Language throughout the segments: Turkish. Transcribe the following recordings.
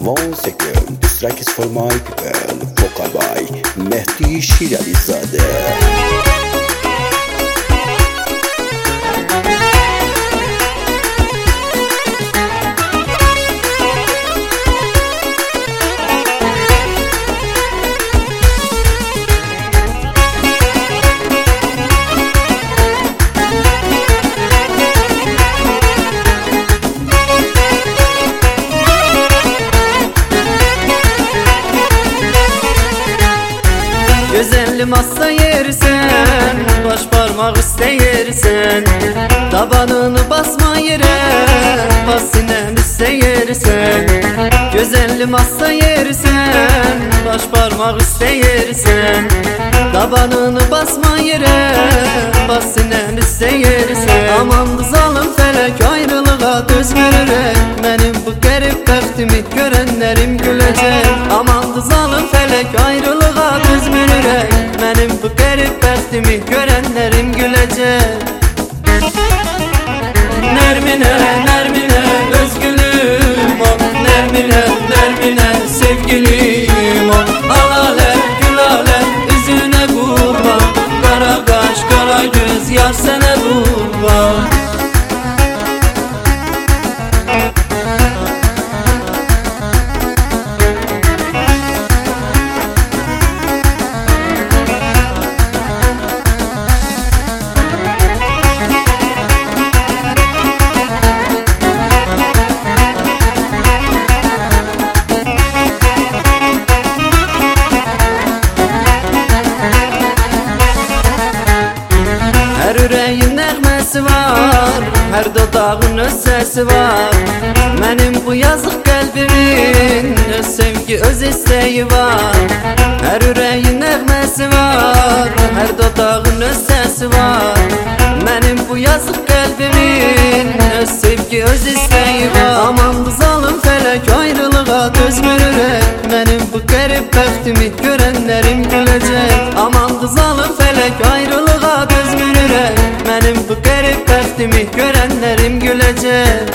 Once again, this track is for my people, vocal by Mehdi Şirazade. Güzellim hasta yersen, baş parmak isteyersen, tabanını basma yere, bas sinem isteyersen. Güzellim hasta yersen, baş parmak isteyersen, tabanını basma yere, bas sinem isteyersen. Aman zalim felek ayrılığa düz görürek, benim bu garip bəxtimi görenlerim gülecek. Aman zalim felek ayrılığa düz görürek, benim bu garip bəxtimi görenlerim gülecek. Nermine, Nermine, özgülüm ol. Nermine, Nermine, sevgilim ol. Alale, gülale, üzüne kurban. Kara kaş, kara göz, yar sana kurban. Her yüreğin nəğməsi var, her dodağın öz səsi var. Mənim bu yazıq qəlbimin öz sevgi, öz istəyi var. Her yüreğin nəğməsi var, her dodağın öz səsi var. Mənim bu yazıq qəlbimin öz sevgi, öz istəyi var. Aman bu zalim felek ayrılığa düz görürek, benim bu garip bəxtimi görenlerim gülecek. Aman bu zalim felek ayrılığa düz görürek, benim bu garip bəxtimi görenlerim gülecek.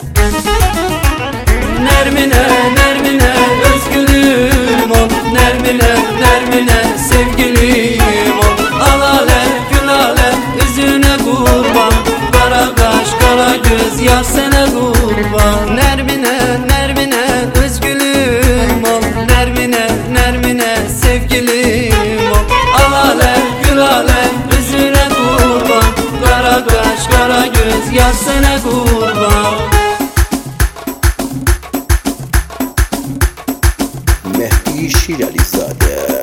Nermine, Nermine, özgülüm ol. Nermine, Nermine, sevgilim ol. Alale, gülale, üzüne kurban. Kara kaş, kara göz, yar sana kurban. Nermine, Nermine, özgülüm ol. Nermine, Nermine, sevgilim ol. Alale, gülale, üzüne kurban. Kara kaş, kara göz, yar sana kurban. Mehdi Şirazade.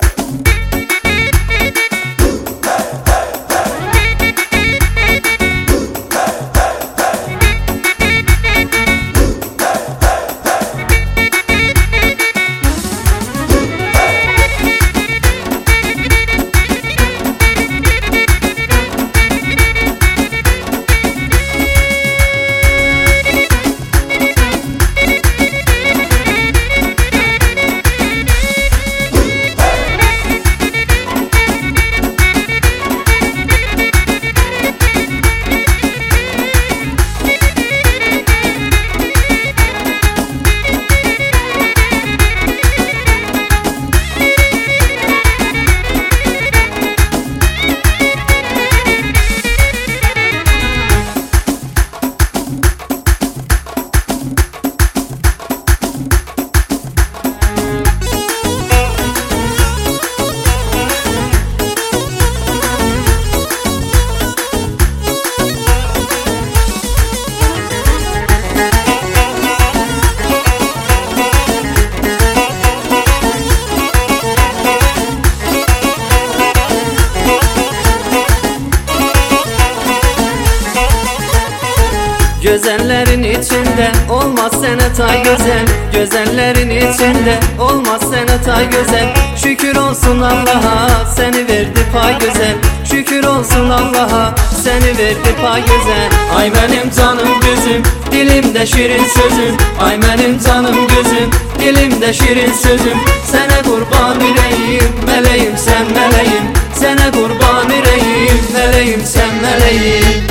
Gözellerin içinde olmaz senet ay güzel. Gözellerin içinde olmaz senet ay güzel. Şükür olsun Allah'a seni verdi pay güzel. Şükür olsun Allah'a seni verdi pay güzel. Ay benim canım gözüm, dilimde şirin sözüm. Ay benim canım gözüm, dilimde şirin sözüm. Sana kurban yüreğim, meleğim sen meleğim. Sana kurban yüreğim, meleğim sen meleğim.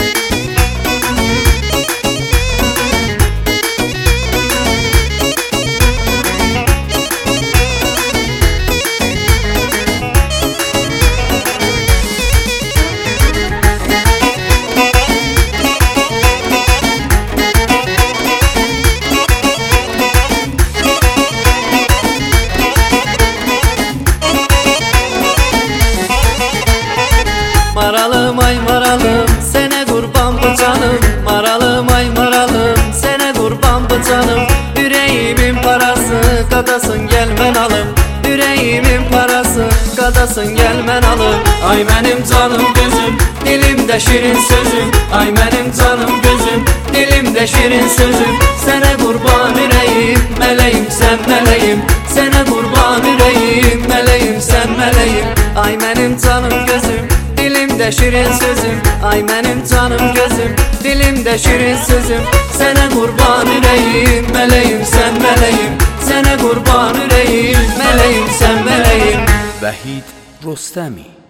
canım, yüreğimin parası, qadasın gel mən alım. Yüreğimin parası, qadasın gel mən alım. Ay mənim canım gözüm, dilimdə şirin sözüm. Ay mənim canım gözüm, dilimdə şirin sözüm. Sənə qurban ürəyim, mələyim sən mələyim. Sənə qurban ürəyim, mələyim sən mələyim. Ay mənim canım gözüm, dilimdə şirin sözüm. Ay mənim canım gözüm, dilimdə şirin sözüm. Sənə qurban ürəyim, mələyim sən mələyim. Sənə qurban ürəyim, mələyim sən mələyim. Vahid Rostami.